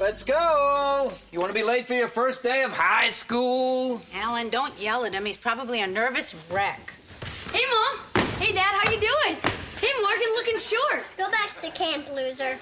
let's go. You want to be late for your first day of high school? Alan, don't yell at him. He's probably a nervous wreck. Hey, Mom. Hey, Dad, how you doing? Hey, Morgan, looking short. Go back to camp, loser.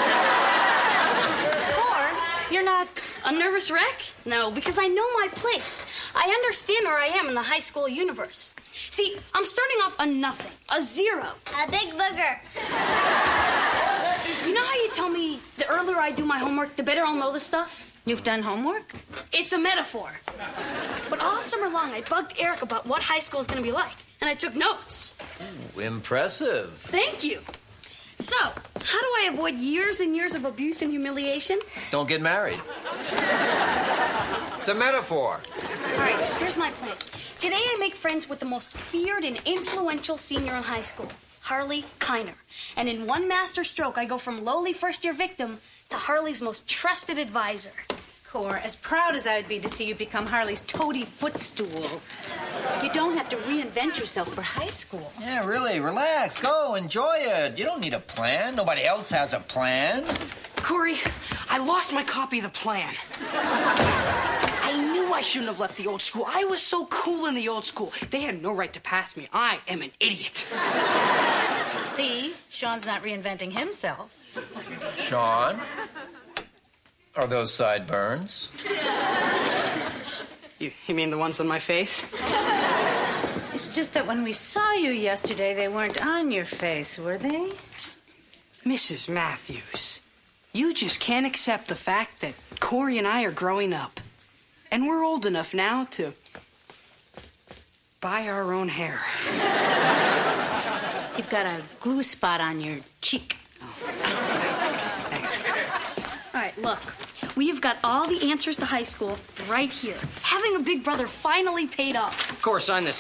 Or you're not A nervous wreck? No, because I know my place. I understand where I am in the high school universe. See, I'm starting off a nothing, a zero. A big booger. You know how you tell me the earlier I do my homework, the better I'll know the stuff? You've done homework? It's a metaphor. But all summer long, I bugged Eric about what high school is going to be like, and I took notes. Ooh, impressive. Thank you. So, how do I avoid years and years of abuse and humiliation? Don't get married. It's a metaphor. All right, here's my plan. Today I make friends with the most feared and influential senior in high school, Harley Kiner. And in one master stroke, I go from lowly first-year victim to Harley's most trusted advisor. Core, as proud as I would be to see you become Harley's toady footstool, you don't have to reinvent yourself for high school. Yeah, really, relax. Go, enjoy it. You don't need a plan. Nobody else has a plan. Corey, I lost my copy of the plan. I knew I shouldn't have left the old school. I was so cool in the old school. They had no right to pass me. I am an idiot. See, Sean's not reinventing himself. Sean? Are those sideburns? You mean the ones on my face? It's just that when we saw you yesterday, they weren't on your face, were they? Mrs. Matthews, you just can't accept the fact that Corey and I are growing up. And we're old enough now to buy our own hair. You've got a glue spot on your cheek. Thanks. All right, look. We have got all the answers to high school right here. Having a big brother finally paid off. Corey, sign this.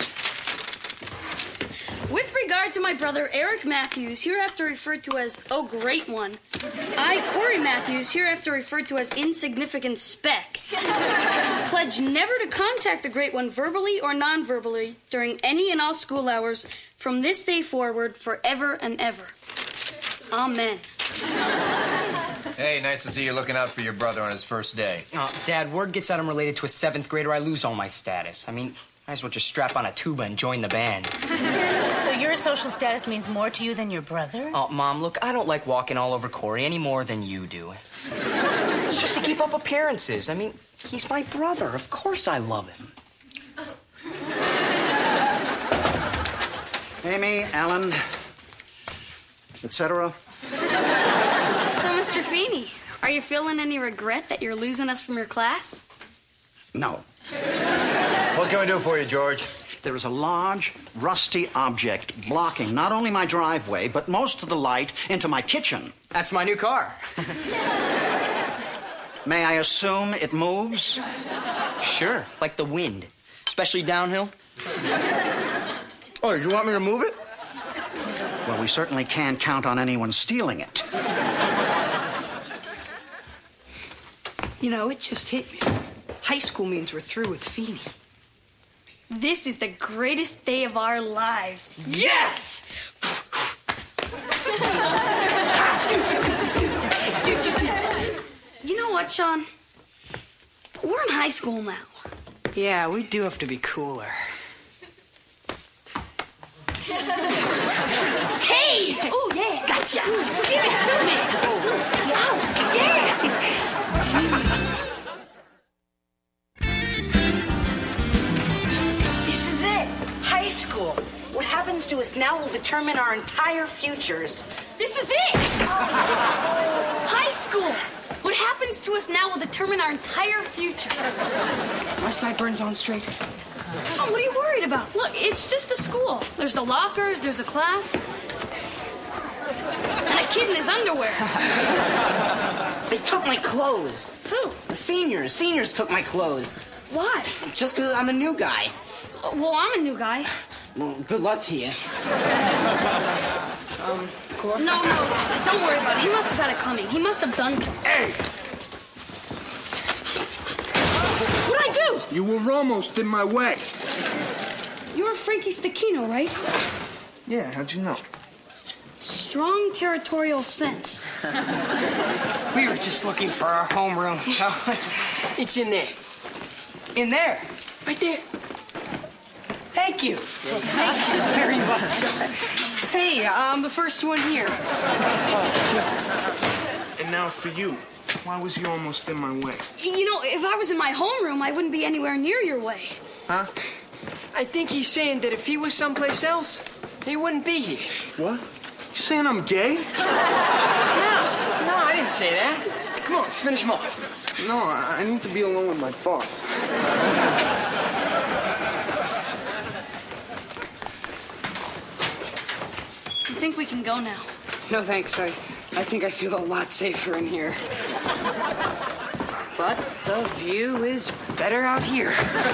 With regard to my brother, Eric Matthews, hereafter referred to as Oh Great One, I, Corey Matthews, hereafter referred to as Insignificant Speck, pledge never to contact the Great One verbally or non-verbally during any and all school hours from this day forward forever and ever. Amen. Hey, nice to see you looking out for your brother on his first day. Dad, word gets out I'm related to a 7th grader, I lose all my status. I mean, might as well just strap on a tuba and join the band. So your social status means more to you than your brother? Oh, Mom, look, I don't like walking all over Corey any more than you do. It's just to keep up appearances. I mean, he's my brother. Of course I love him. Amy, Alan, etc. So, Mr. Feeney, are you feeling any regret that you're losing us from your class? No. What can we do for you, George? There is a large, rusty object blocking not only my driveway, but most of the light into my kitchen. That's my new car. May I assume it moves? Sure, like the wind, especially downhill. Oh, you want me to move it? Well, we certainly can't count on anyone stealing it. You know, it just hit me. High school means we're through with Feeney. This is the greatest day of our lives. Yes! You know what, Sean? We're in high school now. Yeah, we do have to be cooler. Hey! Oh, yeah. Gotcha. Give it to me. Yeah. This is it. High school. What happens to us now will determine our entire futures. This is it. High school. What happens to us now will determine our entire futures. My sideburns on straight. So what are you worried about? Look, it's just a school. There's the lockers, there's a class, and a kid in his underwear. They took my clothes. Who? The seniors. Seniors took my clothes. Why? Just because I'm a new guy. Well, I'm a new guy. Well, good luck to you. Corey? No, don't worry about it. He must have had it coming. He must have done something. Hey! What'd I do? You were almost in my way. You're Frankie Stacchino, right? Yeah, how'd you know? strong territorial sense. We were just looking for our homeroom. It's in there. In there. Right there. Thank you. Thank you very much. Hey, I'm the first one here. And now for you. Why was you almost in my way? You know, if I was in my homeroom, I wouldn't be anywhere near your way. Huh? I think he's saying that if he was someplace else, he wouldn't be here. What? You saying I'm gay? No, I didn't say that. Come on, let's finish him off. No, I need to be alone with my thoughts. I think we can go now. No, thanks. I think I feel a lot safer in here. But the view is better out here.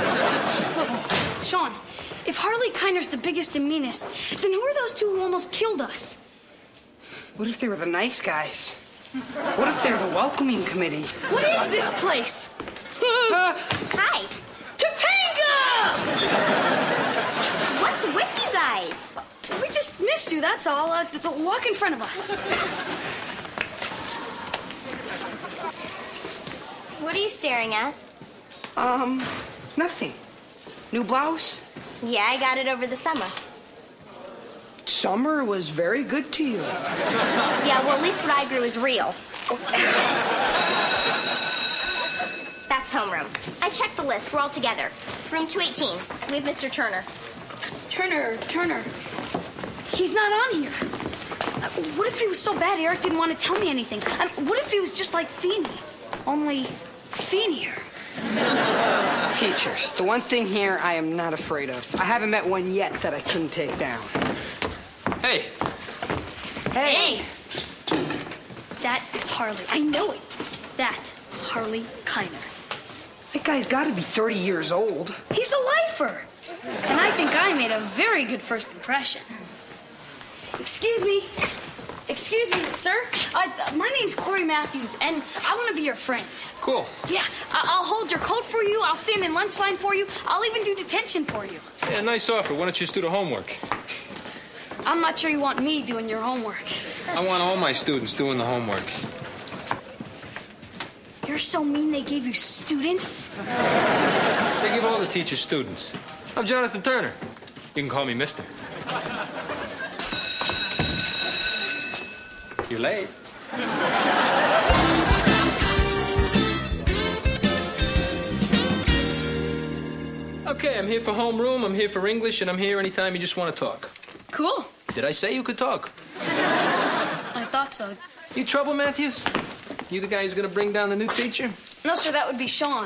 Sean, if Harley Kiner's the biggest and meanest, then who are those two who almost killed us? What if they were the nice guys? What if they're the welcoming committee? What is this place? Hi. Topanga! What's with you guys? We just missed you, that's all. Walk in front of us. What are you staring at? Nothing. New blouse? Yeah, I got it over the summer. Summer was very good to you. Yeah, well, at least what I grew is real. That's homeroom. I checked the list. We're all together. Room 218. We have Mr. Turner. Turner. He's not on here. What if he was so bad Eric didn't want to tell me anything? What if he was just like Feeney? Only Feenier. Teachers. The one thing here I am not afraid of. I haven't met one yet that I couldn't take down. Hey. Hey! That is Harley. I know it. That is Harley Kiner. That guy's got to be 30 years old. He's a lifer. And I think I made a very good first impression. Excuse me, sir. My name's Corey Matthews, and I want to be your friend. Cool. Yeah, I'll hold your coat for you. I'll stand in lunch line for you. I'll even do detention for you. Yeah, nice offer. Why don't you just do the homework? I'm not sure you want me doing your homework. I want all my students doing the homework. You're so mean they gave you students? They give all the teachers students. I'm Jonathan Turner. You can call me Mister. You're late. Okay, I'm here for homeroom, I'm here for English, and I'm here anytime you just want to talk. Cool. Did I say you could talk? I thought so. You trouble, Matthews? You the guy who's going to bring down the new teacher? No, sir, that would be Sean.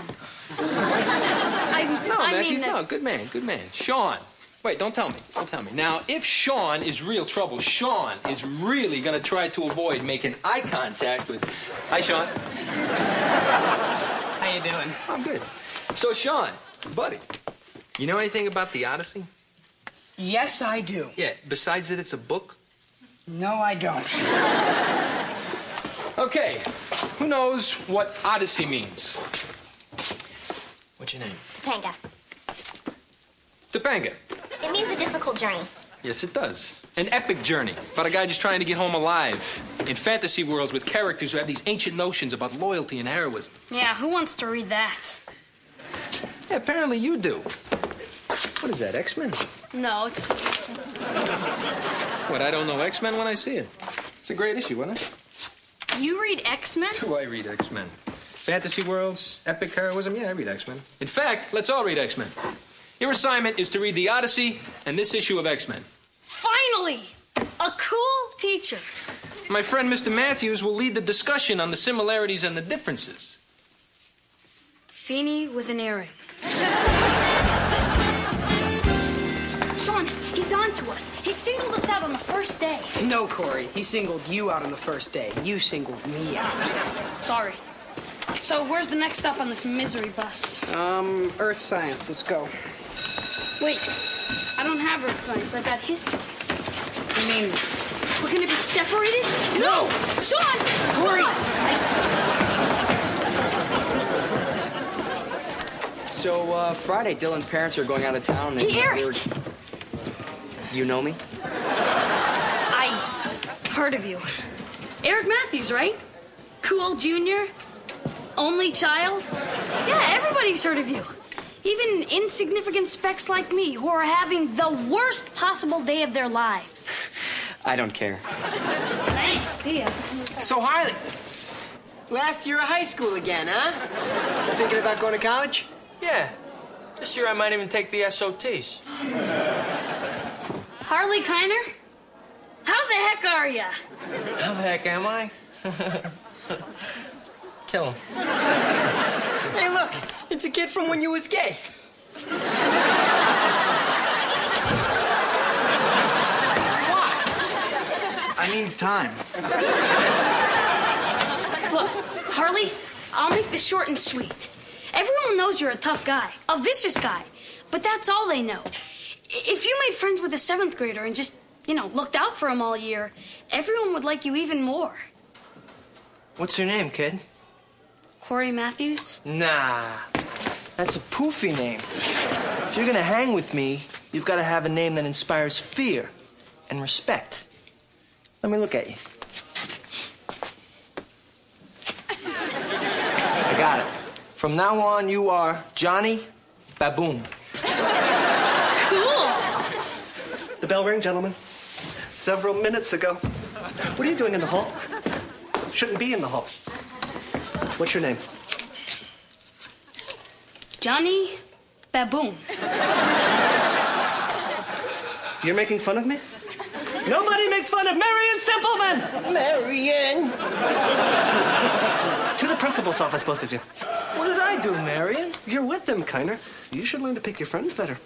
Matthews, no. Good man. Sean. Wait, don't tell me. Now, if Sean is real trouble, Sean is really going to try to avoid making eye contact with... Hi, Sean. How you doing? I'm good. So, Sean, buddy, you know anything about the Odyssey? Yes, I do. Yeah, besides that it's a book? No, I don't. Okay, who knows what Odyssey means? What's your name? Topanga. Topanga. It means a difficult journey. Yes, it does. An epic journey about a guy just trying to get home alive in fantasy worlds with characters who have these ancient notions about loyalty and heroism. Yeah, who wants to read that? Yeah, apparently you do. What is that, X-Men? No, it's... What, I don't know X-Men when I see it? It's a great issue, wasn't it? You read X-Men? Do I read X-Men? Fantasy worlds, epic heroism? Yeah, I read X-Men. In fact, let's all read X-Men. Your assignment is to read the Odyssey and this issue of X-Men. Finally! A cool teacher. My friend Mr. Matthews will lead the discussion on the similarities and the differences. Feeny with an earring. Sean, he's on to us. He singled us out on the first day. No, Corey. He singled you out on the first day. You singled me out. Sorry. So where's the next stop on this misery bus? Earth science. Let's go. Wait, I don't have earth science. I've got history. You mean... We're gonna be separated? No! Sean! Corey! So, Friday, Dylan's parents are going out of town. And Hey, Eric! You know me? heard of you. Eric Matthews, right? Cool junior? Only child? Yeah, everybody's heard of you. Even insignificant specks like me who are having the worst possible day of their lives. I don't care. Thanks, see ya. So, Harley, last year of high school again, huh? You thinking about going to college? Yeah. This year I might even take the SOTs. Harley Kiner? How the heck are ya? How the heck am I? Kill him. Hey, look, it's a kid from when you was gay. I need time. Look, Harley, I'll make this short and sweet. Everyone knows you're a tough guy, a vicious guy, but that's all they know. If you made friends with a 7th grader and just, looked out for him all year, everyone would like you even more. What's your name, kid? Corey Matthews? Nah, that's a poofy name. If you're gonna hang with me, you've got to have a name that inspires fear and respect. Let me look at you. I got it. From now on, you are Johnny Baboon. Cool. The bell rang, gentlemen. Several minutes ago. What are you doing in the hall? Shouldn't be in the hall. What's your name? Johnny Baboon. You're making fun of me? Nobody makes fun of Marion Stempleman! Marion! To the principal's office, both of you. What did I do, Marion? You're with them, Kiner. You should learn to pick your friends better.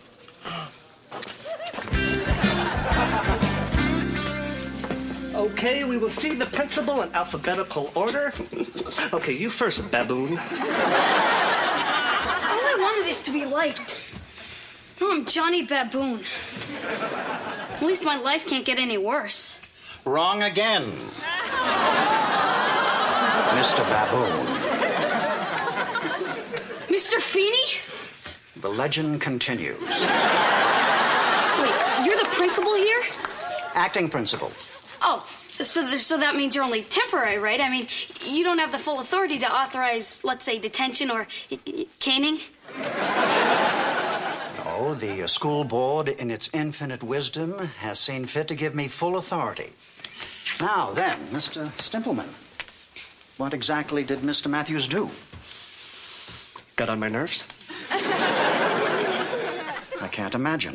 Okay, we will see the principal in alphabetical order. Okay, you first, Baboon. All I wanted is to be liked. No, I'm Johnny Baboon. At least my life can't get any worse. Wrong again. Mr. Baboon. Mr. Feeney? The legend continues. Wait, you're the principal here? Acting principal. Oh, so that means you're only temporary, right? I mean, you don't have the full authority to authorize, let's say, detention or caning? No, the school board, in its infinite wisdom, has seen fit to give me full authority. Now then, Mr. Stimpleman, what exactly did Mr. Matthews do? Got on my nerves? I can't imagine.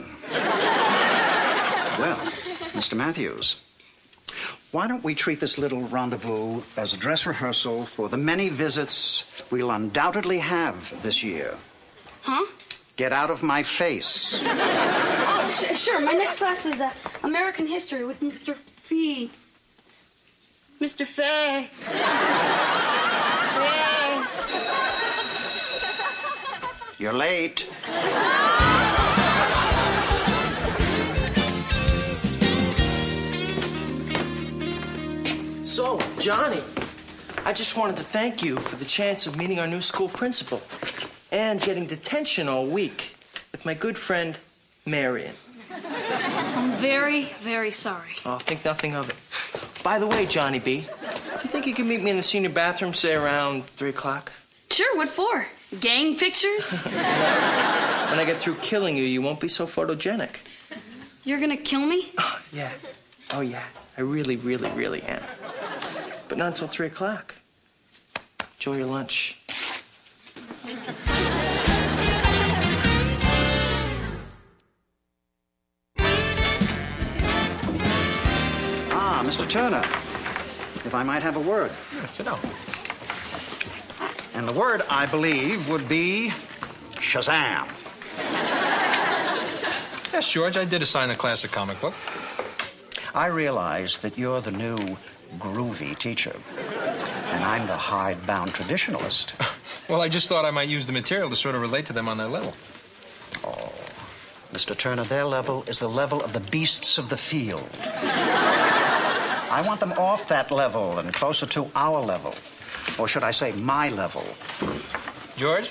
Well, Mr. Matthews, why don't we treat this little rendezvous as a dress rehearsal for the many visits we'll undoubtedly have this year? Huh? Get out of my face. Oh, sure. My next class is American History with Mr. Fee. Mr. Fay. Fay. You're late. So, Johnny, I just wanted to thank you for the chance of meeting our new school principal and getting detention all week with my good friend, Marion. I'm very, very sorry. I'll think nothing of it. By the way, Johnny B., do you think you can meet me in the senior bathroom, say, around 3 o'clock? Sure, what for? Gang pictures? When I get through killing you, you won't be so photogenic. You're gonna kill me? Oh, yeah. Oh, yeah. I really, really, really am. But not until 3 o'clock. Enjoy your lunch. Ah, Mr. Turner, if I might have a word. Sit down. And the word, I believe, would be Shazam. Yes, George, I did assign a class a comic book. I realize that you're the new groovy teacher, and I'm the hidebound traditionalist. Well, I just thought I might use the material to sort of relate to them on their level. Oh, Mr. Turner, their level is the level of the beasts of the field. I want them off that level and closer to our level. Or should I say, my level. George?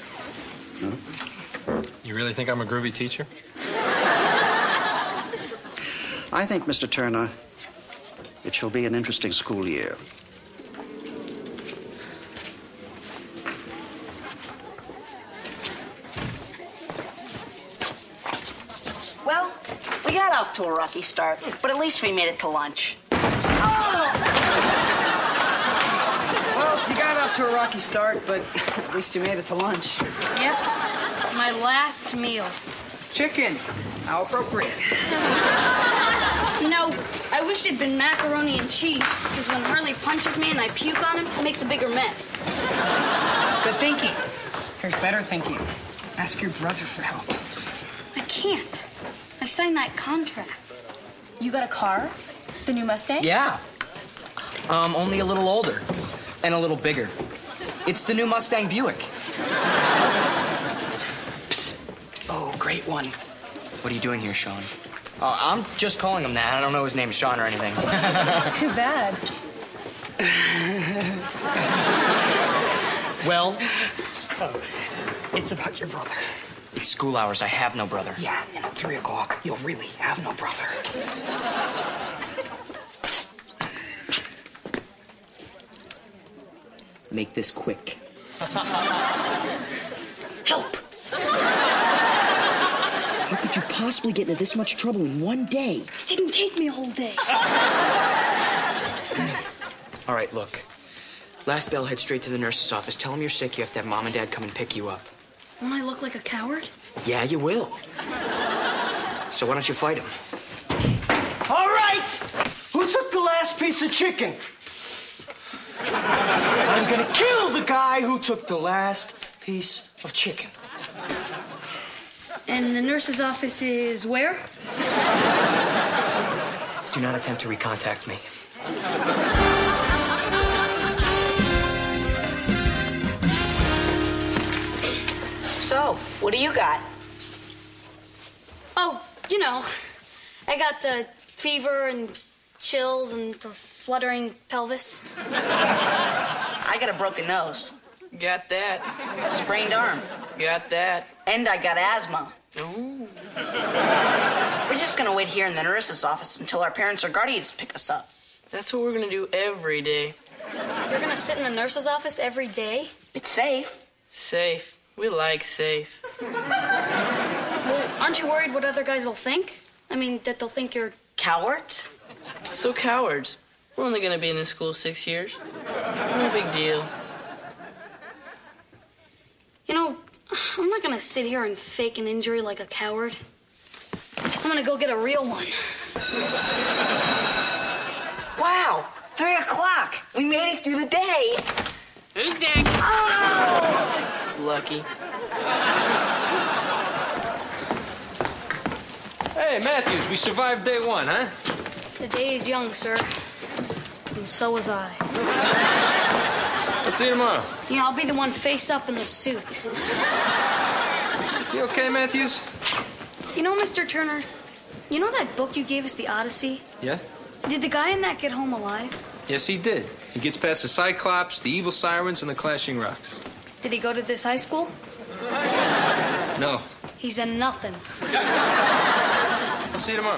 You really think I'm a groovy teacher? I think, Mr. Turner, It shall be an interesting school year. Well, we got off to a rocky start, but at least we made it to lunch. Well, you got off to a rocky start, but at least you made it to lunch. Yep. My last meal. Chicken. How appropriate. You know, I wish it'd been macaroni and cheese, because when Harley punches me and I puke on him, it makes a bigger mess. Good thinking. Here's better thinking. Ask your brother for help. I can't. I signed that contract. You got a car? The new Mustang? Yeah. Only a little older and a little bigger. It's the new Mustang Buick. Psst. Oh, great one. What are you doing here, Sean? I'm just calling him that. I don't know his name is Sean or anything. Too bad. Well? It's about your brother. It's school hours. I have no brother. Yeah, and at 3 o'clock, you'll really have no brother. Make this quick. Help! How could you possibly get into this much trouble in one day? It didn't take me a whole day. All right, look. Last bell, head straight to the nurse's office. Tell them you're sick. You have to have Mom and Dad come and pick you up. Won't I look like a coward? Yeah, you will. So why don't you fight him? All right! Who took the last piece of chicken? I'm gonna kill the guy who took the last piece of chicken. And the nurse's office is where? Do not attempt to recontact me. So, what do you got? Oh, you know, I got fever and chills and a fluttering pelvis. I got a broken nose. Got that. Sprained arm. Got that. And I got asthma. Ooh. We're just gonna wait here in the nurse's office until our parents or guardians pick us up. That's what we're gonna do every day. You're gonna sit in the nurse's office every day? It's safe. Safe. We like safe. Well, aren't you worried what other guys will think? I mean, that they'll think you're... Cowards? So cowards. We're only gonna be in this school 6 years. No big deal. You know, I'm not gonna sit here and fake an injury like a coward. I'm gonna go get a real one. Wow! 3 o'clock! We made it through the day! Who's next? Oh! Lucky. Hey, Matthews, we survived day one, huh? The day is young, sir. And so was I. I'll see you tomorrow. Yeah, I'll be the one face up in the suit. You okay, Matthews? You know, Mr. Turner, you know that book you gave us, The Odyssey? Yeah? Did the guy in that get home alive? Yes, he did. He gets past the Cyclops, the evil sirens, and the clashing rocks. Did he go to this high school? No. He's a nothing. I'll see you tomorrow.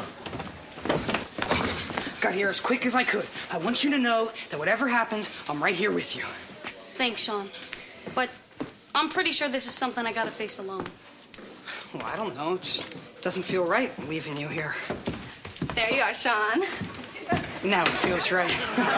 Got here as quick as I could. I want you to know that whatever happens, I'm right here with you. Thanks, Sean. But I'm pretty sure this is something I gotta face alone. Well, I don't know. It just doesn't feel right leaving you here. There you are, Sean. Now it feels right.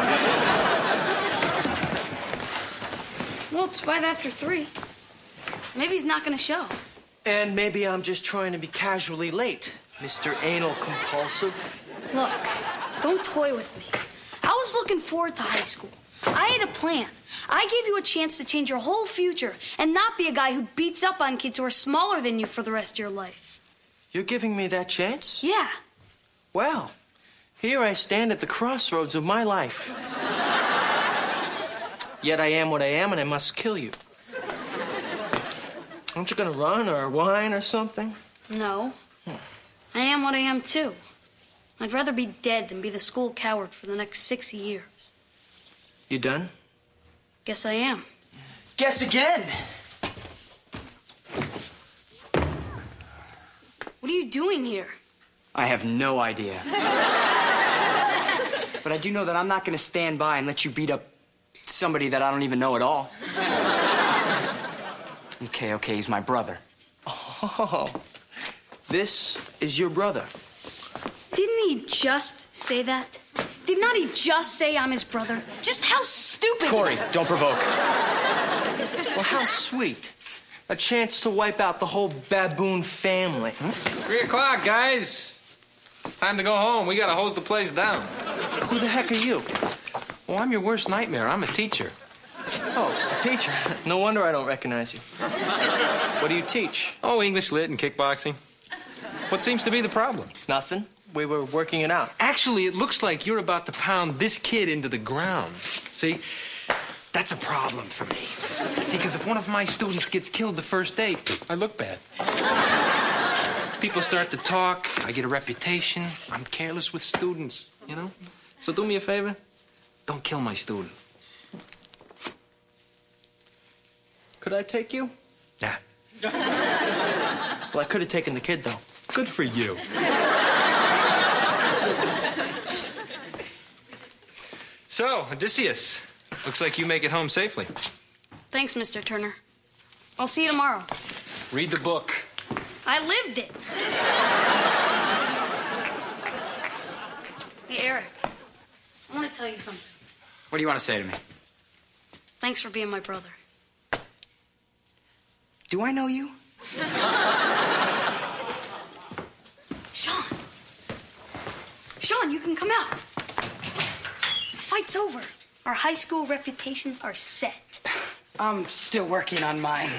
Well, it's 3:05. Maybe he's not gonna show. And maybe I'm just trying to be casually late, Mr. Anal Compulsive. Look, don't toy with me. I was looking forward to high school. I had a plan. I gave you a chance to change your whole future and not be a guy who beats up on kids who are smaller than you for the rest of your life. You're giving me that chance? Yeah. Well, here I stand at the crossroads of my life. Yet I am what I am, and I must kill you. Aren't you gonna run or whine or something? No. I am what I am, too. I'd rather be dead than be the school coward for the next 6 years. You done? Guess I am. Guess again. What are you doing here? I have no idea. But I do know that I'm not going to stand by and let you beat up somebody that I don't even know at all. Okay, he's my brother. Oh, this is your brother. Didn't he just say that? Did not he just say I'm his brother? Just how stupid. Corey, don't provoke. Well, how sweet. A chance to wipe out the whole baboon family. 3 o'clock, guys. It's time to go home. We gotta hose the place down. Who the heck are you? Oh, I'm your worst nightmare. I'm a teacher. Oh, a teacher. No wonder I don't recognize you. What do you teach? Oh, English lit and kickboxing. What seems to be the problem? Nothing. We were working it out. Actually, it looks like you're about to pound this kid into the ground. See? That's a problem for me. See, because if one of my students gets killed the first day, I look bad. People start to talk. I get a reputation. I'm careless with students, you know? So do me a favor. Don't kill my student. Could I take you? Yeah. Well, I could have taken the kid, though. Good for you. So, Odysseus, looks like you make it home safely. Thanks, Mr. Turner. I'll see you tomorrow. Read the book. I lived it. Hey, Eric. I want to tell you something. What do you want to say to me? Thanks for being my brother. Do I know you? Sean! Sean, you can come out. The fight's over. Our high school reputations are set. I'm still working on mine.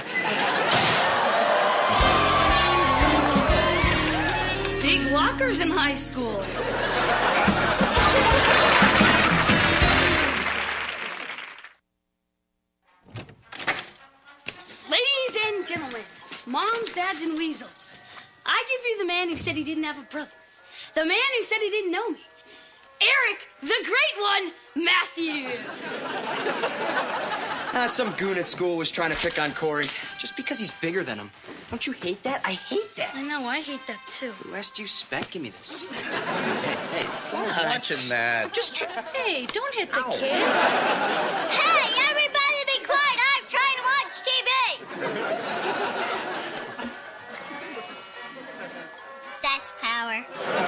Big lockers in high school. Ladies and gentlemen, moms, dads, and weasels, I give you the man who said he didn't have a brother. The man who said he didn't know me. Eric, the great one, Matthews. Some goon at school was trying to pick on Corey just because he's bigger than him. Don't you hate that? I hate that. I know, I hate that too. Who asked you, Spec? Give me this. Hey, who's watching that? I'm just trying. Hey, don't hit the kids. Hey, everybody be quiet. I'm trying to watch TV. That's power.